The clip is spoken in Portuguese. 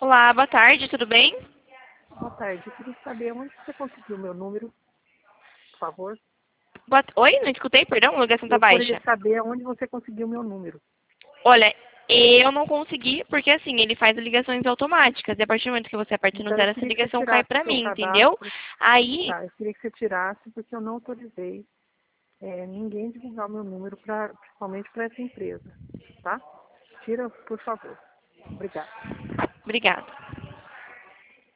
Olá, boa tarde, tudo bem? Boa tarde, eu queria saber onde você conseguiu o meu número, por favor. Oi, não escutei, perdão, a ligação tá Eu baixa. queria saber onde você conseguiu o meu número. Olha, eu não consegui, porque assim, ele faz ligações automáticas, e a partir do momento que você aperta no Então eu zero, essa queria que você ligação cai tirasse o pra seu mim, entendeu? cadastro. Aí, Tá, eu queria que você tirasse porque eu não autorizei ninguém divulgar o meu número, principalmente para essa empresa. Tá? Tira, por favor. Obrigada. obrigada.